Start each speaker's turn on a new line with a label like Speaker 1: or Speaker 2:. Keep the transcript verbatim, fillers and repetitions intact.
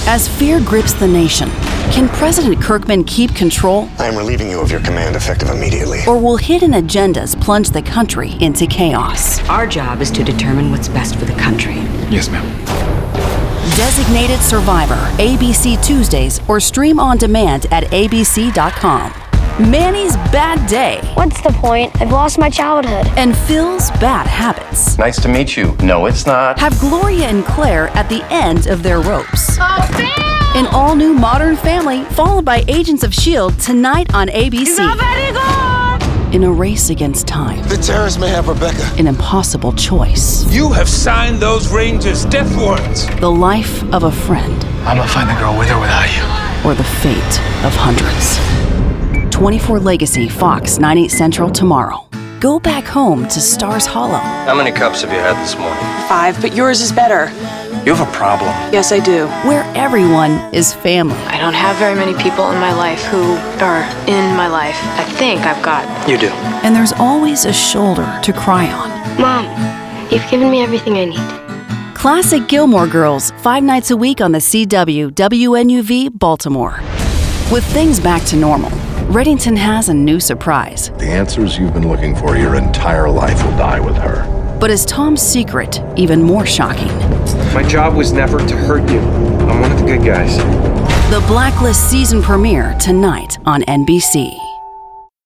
Speaker 1: As fear grips the nation, can President Kirkman keep control?
Speaker 2: I am relieving you of your command effective immediately.
Speaker 1: Or will hidden agendas plunge the country into chaos?
Speaker 3: Our job is to determine what's best for the country.
Speaker 4: Yes, ma'am.
Speaker 1: Designated Survivor, A B C Tuesdays, or stream on demand at A B C dot com. Manny's bad day.
Speaker 5: What's the point? I've lost my childhood.
Speaker 1: And Phil's bad habits.
Speaker 6: Nice to meet you. No, it's not.
Speaker 1: Have Gloria and Claire at the end of their ropes.
Speaker 5: Oh, Phil!
Speaker 1: An all-new Modern Family, followed by Agents of S H I E L D tonight on A B C. In a race against time.
Speaker 2: The terrorists may have Rebecca.
Speaker 1: An impossible choice.
Speaker 7: You have signed those Rangers' death warrants.
Speaker 1: The life of a friend.
Speaker 4: I'm gonna find the girl with or without you.
Speaker 1: Or the fate of hundreds. twenty-four Legacy, Fox, nine, eight Central tomorrow. Go back home to Stars Hollow.
Speaker 6: How many cups have you had this morning?
Speaker 8: Five, but yours is better.
Speaker 6: You have a problem.
Speaker 8: Yes, I do.
Speaker 1: Where everyone is family.
Speaker 8: I don't have very many people in my life who are in my life. I think I've got.
Speaker 6: You do.
Speaker 1: And there's always a shoulder to cry on.
Speaker 5: Mom, you've given me everything I need.
Speaker 1: Classic Gilmore Girls, five nights a week on the C W, W N U V, Baltimore. With things back to normal, Reddington has a new surprise.
Speaker 9: The answers you've been looking for your entire life will die with her.
Speaker 1: But is Tom's secret even more shocking?
Speaker 10: My job was never to hurt you. I'm one of the good guys.
Speaker 1: The Blacklist season premiere tonight on N B C.